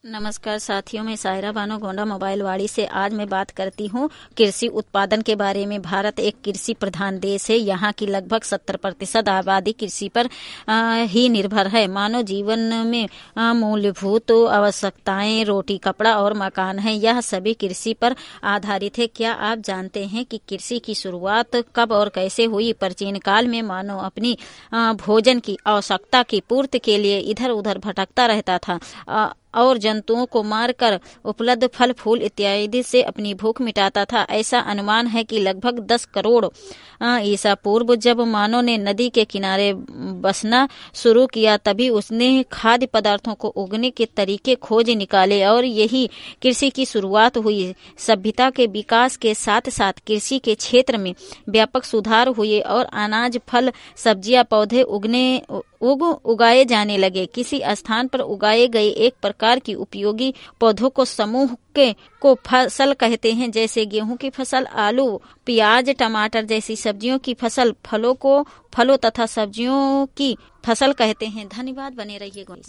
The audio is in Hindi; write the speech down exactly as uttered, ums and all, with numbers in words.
नमस्कार साथियों, मैं सायरा बानो गोंडा मोबाइल वाड़ी से आज मैं बात करती हूँ कृषि उत्पादन के बारे में। भारत एक कृषि प्रधान देश है। यहाँ की लगभग सत्तर प्रतिशत आबादी कृषि पर आ, ही निर्भर है। मानव जीवन में मूलभूत आवश्यकताएं रोटी, कपड़ा और मकान है, यह सभी कृषि पर आधारित है। क्या आप जानते हैं कि कृषि की शुरुआत कब और कैसे हुई? प्राचीन काल में मानव अपनी आ, भोजन की आवश्यकता की पूर्ति के लिए इधर उधर भटकता रहता था आ, और जंतुओं को मारकर उपलब्ध फल फूल इत्यादि से अपनी भूख मिटाता था। ऐसा अनुमान है कि लगभग दस करोड़ ईसा पूर्व जब मानव ने नदी के किनारे बसना शुरू किया, तभी उसने खाद्य पदार्थों को उगने के तरीके खोज निकाले और यही कृषि की शुरुआत हुई। सभ्यता के विकास के साथ साथ कृषि के क्षेत्र में व्यापक सुधार हुए और अनाज, फल, सब्जियां, पौधे उगने उग उगाए जाने लगे। किसी स्थान पर उगाए गए एक प्रकार की उपयोगी पौधों को समूह के को फसल कहते हैं, जैसे गेहूं की फसल, आलू, प्याज, टमाटर जैसी सब्जियों की फसल। फलों को फलों तथा सब्जियों की फसल कहते हैं। धन्यवाद, बने रहिए।